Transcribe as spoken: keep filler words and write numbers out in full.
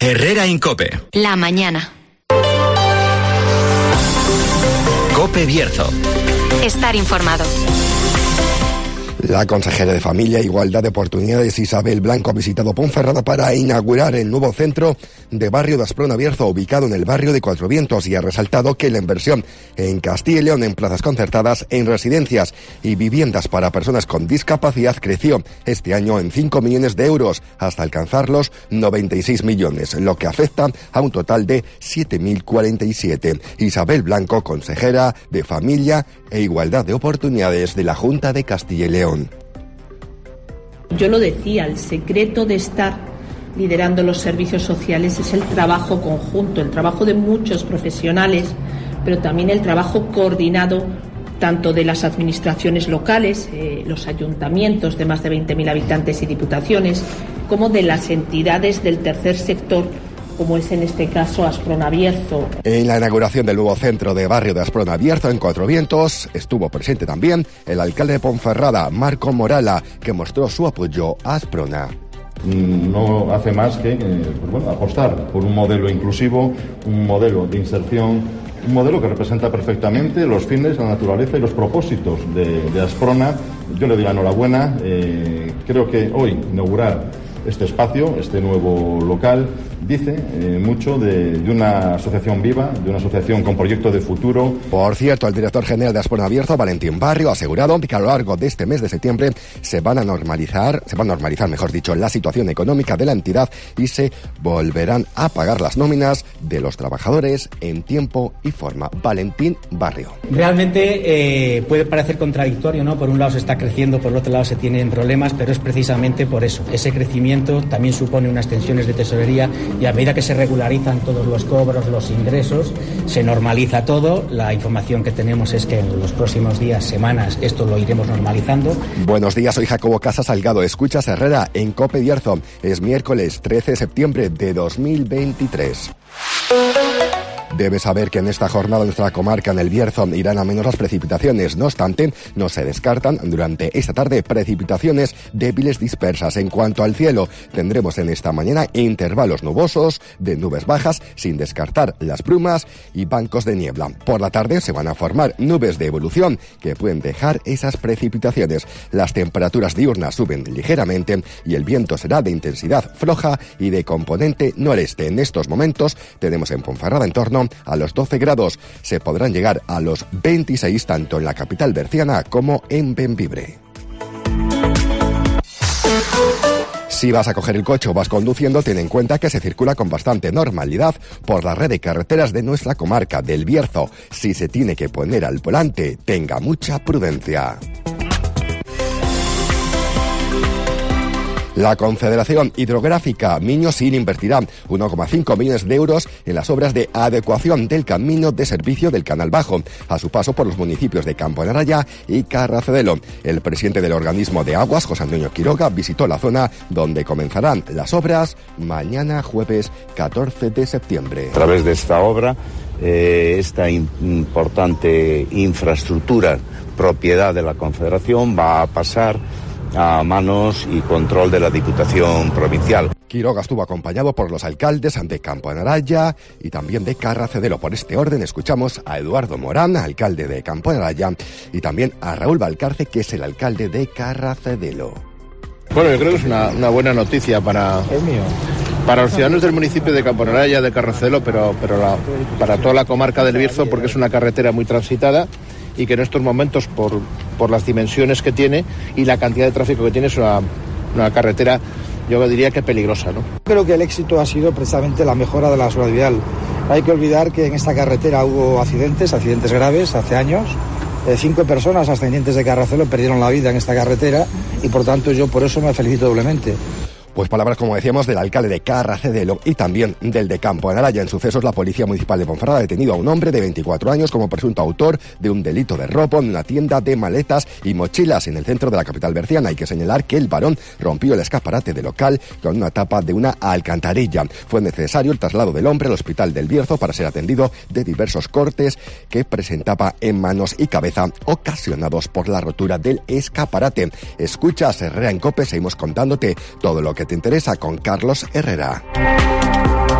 Herrera Incope. La mañana. Cope Bierzo. Estar informado. La consejera de Familia e Igualdad de Oportunidades, Isabel Blanco, ha visitado Ponferrada para inaugurar el nuevo centro de Barrio de Asprona Bierzo, ubicado en el barrio de Cuatro Vientos, y ha resaltado que la inversión en Castilla y León en plazas concertadas, en residencias y viviendas para personas con discapacidad creció este año en cinco millones de euros, hasta alcanzar los noventa y seis millones, lo que afecta a un total de siete mil cuarenta y siete. Isabel Blanco, consejera de Familia e Igualdad de Oportunidades de la Junta de Castilla y León. Yo lo decía, el secreto de estar liderando los servicios sociales es el trabajo conjunto, el trabajo de muchos profesionales, pero también el trabajo coordinado tanto de las administraciones locales, eh, los ayuntamientos de más de veinte mil habitantes y diputaciones, como de las entidades del tercer sector, como es en este caso Asprona Bierzo. En la inauguración del nuevo centro de Barrio de Asprona Bierzo en Cuatro Vientos estuvo presente también el alcalde de Ponferrada, Marco Morala, que mostró su apoyo a Asprona. No hace más que eh, pues bueno, apostar por un modelo inclusivo, un modelo de inserción, un modelo que representa perfectamente los fines, la naturaleza y los propósitos de, de Asprona. Yo le doy la enhorabuena. Eh, creo que hoy inaugurar este espacio, este nuevo local, dice eh, mucho de, de una asociación viva, de una asociación con proyecto de futuro. Por cierto, el director general de Asprona Bierzo, Valentín Barrio, ha asegurado que a lo largo de este mes de septiembre se van a normalizar, se va a normalizar, mejor dicho, la situación económica de la entidad y se volverán a pagar las nóminas de los trabajadores en tiempo y forma. Valentín Barrio. Realmente eh, puede parecer contradictorio, ¿no? Por un lado se está creciendo, por el otro lado se tienen problemas, pero es precisamente por eso. Ese crecimiento también supone unas tensiones de tesorería, y a medida que se regularizan todos los cobros, los ingresos, se normaliza todo. La información que tenemos es que en los próximos días, semanas, esto lo iremos normalizando. Buenos días, soy Jacobo Casa Salgado. Escuchas Herrera en Cope Bierzo. Es miércoles trece de septiembre de dos mil veintitrés. Debes saber que en esta jornada en nuestra comarca, en el Bierzo, irán a menos las precipitaciones. No obstante, no se descartan durante esta tarde precipitaciones débiles dispersas. En cuanto al cielo, tendremos en esta mañana intervalos nubosos de nubes bajas, sin descartar las brumas y bancos de niebla. Por la tarde se van a formar nubes de evolución que pueden dejar esas precipitaciones. Las temperaturas diurnas suben ligeramente y el viento será de intensidad floja y de componente noreste. En estos momentos tenemos en Ponferrada en torno a los doce grados. Se podrán llegar a los veintiséis tanto en la capital berciana como en Bembibre. Si vas a coger el coche o vas conduciendo, ten en cuenta que se circula con bastante normalidad por la red de carreteras de nuestra comarca del Bierzo. Si se tiene que poner al volante, tenga mucha prudencia. La Confederación Hidrográfica Miño-Sil invertirá uno coma cinco millones de euros en las obras de adecuación del camino de servicio del Canal Bajo, a su paso por los municipios de Campo de Araya y Carracedelo. El presidente del organismo de aguas, José Antonio Quiroga, visitó la zona donde comenzarán las obras mañana jueves catorce de septiembre. A través de esta obra, eh, esta importante infraestructura, propiedad de la Confederación, va a pasar a manos y control de la Diputación Provincial. Quiroga estuvo acompañado por los alcaldes de Campo de Araya y también de Carracedelo. Por este orden escuchamos a Eduardo Morán, alcalde de Campo de Araya, y también a Raúl Valcarce, que es el alcalde de Carracedelo. Bueno, yo creo que es una, una buena noticia para, para los ciudadanos del municipio de Campo de Araya, de Carracedelo, pero, pero la, para toda la comarca del Bierzo, porque es una carretera muy transitada y que en estos momentos, por, por las dimensiones que tiene y la cantidad de tráfico que tiene, es una, una carretera, yo diría que peligrosa, ¿no? Creo que el éxito ha sido precisamente la mejora de la seguridad vial. Hay que olvidar que en esta carretera hubo accidentes, accidentes graves hace años. Eh, cinco personas ascendientes de Carracedelo perdieron la vida en esta carretera y por tanto yo por eso me felicito doblemente. Pues palabras, como decíamos, del alcalde de Carracedelo y también del de Campo de Araya. En sucesos, la Policía Municipal de Ponferrada ha detenido a un hombre de veinticuatro años como presunto autor de un delito de robo en una tienda de maletas y mochilas en el centro de la capital berciana. Hay que señalar que el varón rompió el escaparate del local con una tapa de una alcantarilla. Fue necesario el traslado del hombre al hospital del Bierzo para ser atendido de diversos cortes que presentaba en manos y cabeza ocasionados por la rotura del escaparate. Escuchas Herrera en Cope, seguimos contándote todo lo que te interesa con Carlos Herrera.